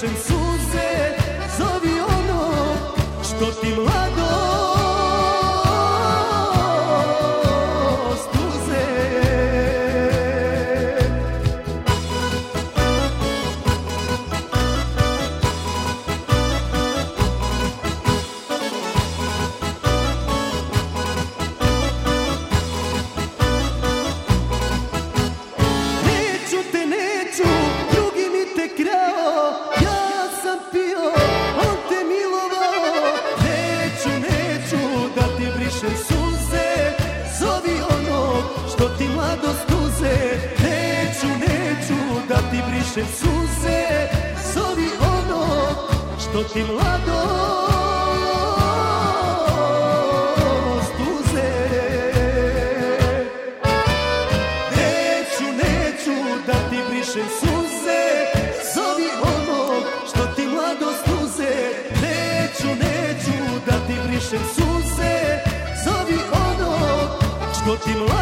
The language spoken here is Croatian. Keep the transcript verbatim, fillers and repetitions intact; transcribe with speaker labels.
Speaker 1: brišem suze, zovi ono što ti mladost uze. Neću te, neću, drugi mi te krao, ja sam pio, on te milovao. Neću, neću da ti brišem suze, zovi ono što ti mladost uze. Neću, neću da ti brišem suze, zovi ono što ti mladost uze. Neću, neću da ti brišem suze, zovi ono što ti mladost uze. Neću, neću da ti brišem suze, zovi ono što ti mladost